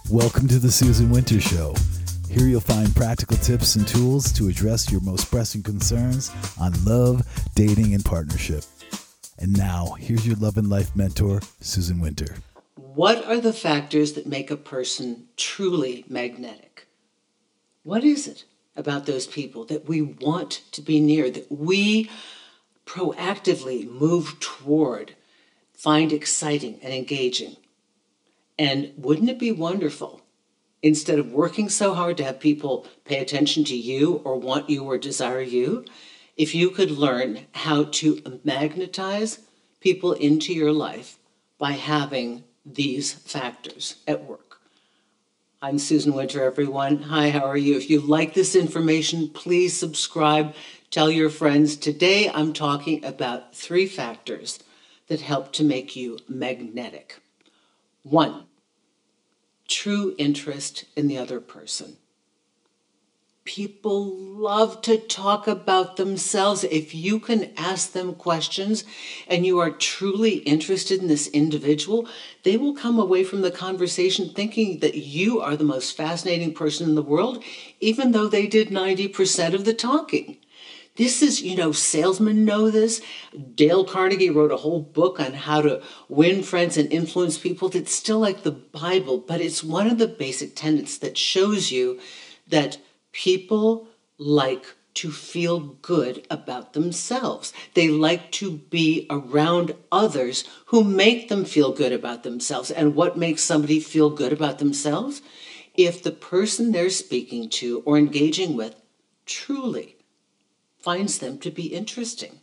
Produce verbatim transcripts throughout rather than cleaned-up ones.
Welcome to the Susan Winter Show. Here you'll find practical tips and tools to address your most pressing concerns on love, dating, and partnership. And now, here's your love and life mentor, Susan Winter. What are the factors that make a person truly magnetic? What is it about those people that we want to be near, that we proactively move toward, find exciting and engaging? And wouldn't it be wonderful, instead of working so hard to have people pay attention to you or want you or desire you, if you could learn how to magnetize people into your life by having these factors at work? I'm Susan Winter, everyone. Hi, how are you? If you like this information, please subscribe, tell your friends. Today I'm talking about three factors that help to make you magnetic. One, true interest in the other person. People love to talk about themselves. If you can ask them questions and you are truly interested in this individual, they will come away from the conversation thinking that you are the most fascinating person in the world, even though they did ninety percent of the talking. This is, you know, salesmen know this. Dale Carnegie wrote a whole book on how to win friends and influence people. It's still like the Bible, but it's one of the basic tenets that shows you that people like to feel good about themselves. They like to be around others who make them feel good about themselves. And what makes somebody feel good about themselves? If the person they're speaking to or engaging with truly finds them to be interesting.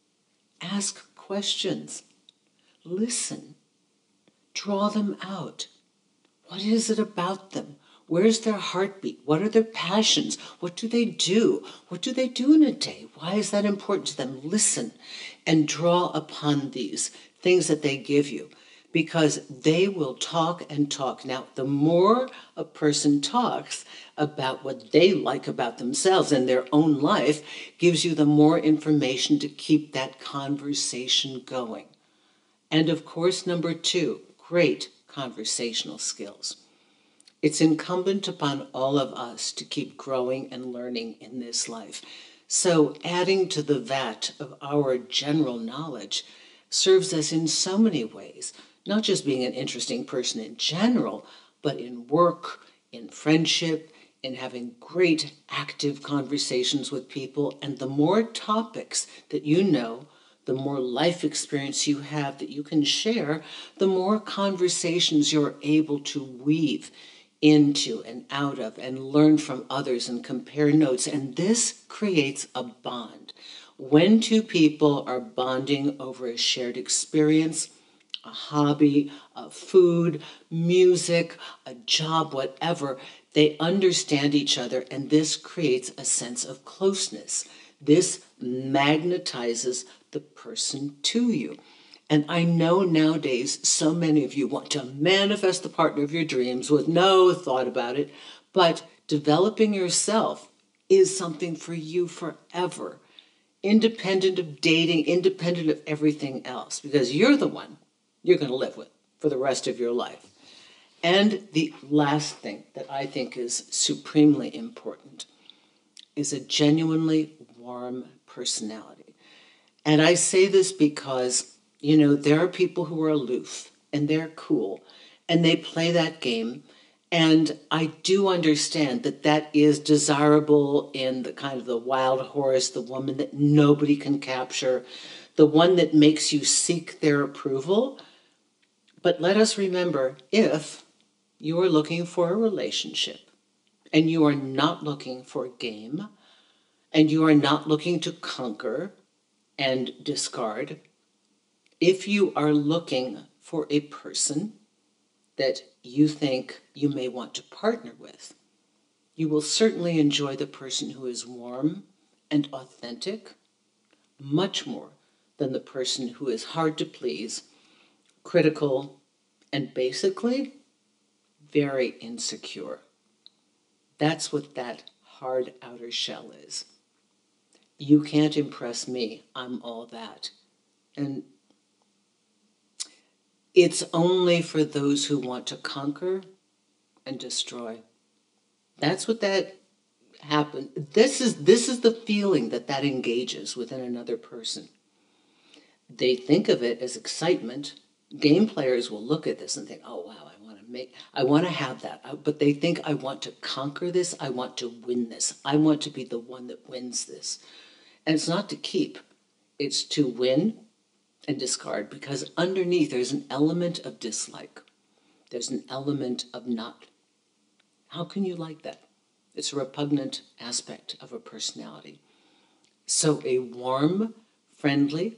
Ask questions. Listen. Draw them out. What is it about them? Where's their heartbeat? What are their passions? What do they do? What do they do in a day? Why is that important to them? Listen and draw upon these things that they give you, because they will talk and talk. Now, the more a person talks about what they like about themselves and their own life, gives you the more information to keep that conversation going. And of course, number two, great conversational skills. It's incumbent upon all of us to keep growing and learning in this life. So adding to the vat of our general knowledge serves us in so many ways, not just being an interesting person in general, but in work, in friendship, in having great active conversations with people. And the more topics that you know, the more life experience you have that you can share, the more conversations you're able to weave into and out of and learn from others and compare notes. And this creates a bond. When two people are bonding over a shared experience, a hobby, a food, music, a job, whatever, they understand each other, and this creates a sense of closeness. This magnetizes the person to you. And I know nowadays so many of you want to manifest the partner of your dreams with no thought about it, but developing yourself is something for you forever, independent of dating, independent of everything else, because you're the one you're going to live with for the rest of your life. And the last thing that I think is supremely important is a genuinely warm personality. And I say this because, you know, there are people who are aloof and they're cool and they play that game. And I do understand that that is desirable in the kind of the wild horse, the woman that nobody can capture, the one that makes you seek their approval. But let us remember, if you are looking for a relationship and you are not looking for a game and you are not looking to conquer and discard, if you are looking for a person that you think you may want to partner with, you will certainly enjoy the person who is warm and authentic much more than the person who is hard to please, critical, and basically very insecure. That's what that hard outer shell is. You can't impress me. I'm all that. And it's only for those who want to conquer and destroy. That's what that happened. This is this is the feeling that that engages within another person. They think of it as excitement. Game players will look at this and think, "Oh wow, I want to make, I want to have that." But they think, "I want to conquer this. I want to win this. I want to be the one that wins this." And it's not to keep; it's to win and discard. Because underneath there's an element of dislike. There's an element of not. How can you like that? It's a repugnant aspect of a personality. So a warm, friendly,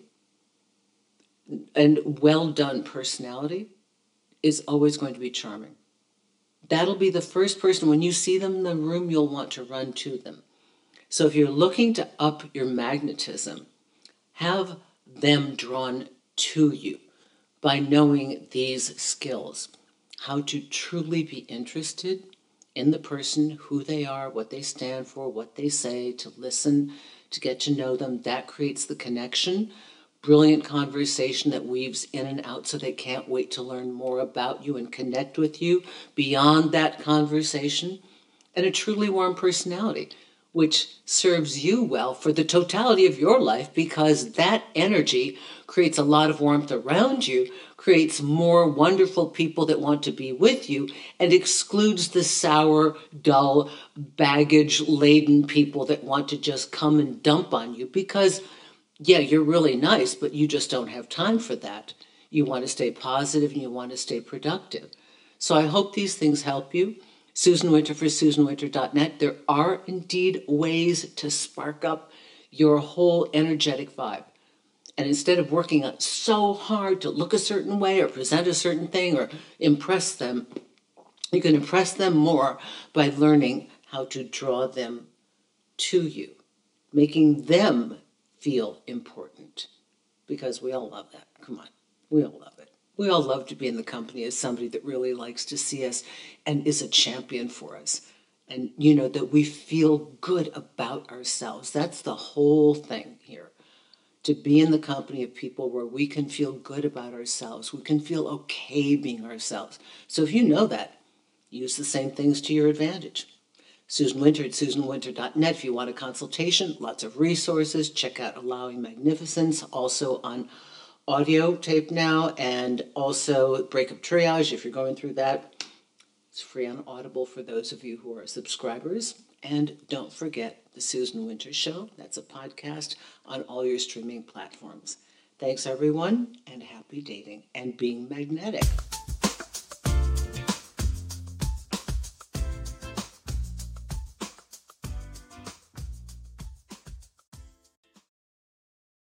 and well-done personality is always going to be charming. That'll be the first person, when you see them in the room, you'll want to run to them. So if you're looking to up your magnetism, have them drawn to you by knowing these skills. How to truly be interested in the person, who they are, what they stand for, what they say, to listen, to get to know them. That creates the connection. Brilliant conversation that weaves in and out so they can't wait to learn more about you and connect with you beyond that conversation. And a truly warm personality, which serves you well for the totality of your life, because that energy creates a lot of warmth around you, creates more wonderful people that want to be with you, and excludes the sour, dull, baggage-laden people that want to just come and dump on you because, yeah, you're really nice, but you just don't have time for that. You want to stay positive and you want to stay productive. So I hope these things help you. Susan Winter for Susan Winter dot net. There are indeed ways to spark up your whole energetic vibe. And instead of working so hard to look a certain way or present a certain thing or impress them, you can impress them more by learning how to draw them to you, making them feel important. Because we all love that. Come on, we all love it. We all love to be in the company of somebody that really likes to see us and is a champion for us. And, you know, that we feel good about ourselves. That's the whole thing here. To be in the company of people where we can feel good about ourselves. We can feel okay being ourselves. So if you know that, use the same things to your advantage. Susan Winter at Susan Winter dot net. If you want a consultation, lots of resources. Check out Allowing Magnificence, also on audio tape now, and also Breakup Triage if you're going through that. It's free on Audible for those of you who are subscribers. And don't forget The Susan Winter Show. That's a podcast on all your streaming platforms. Thanks, everyone, and happy dating and being magnetic.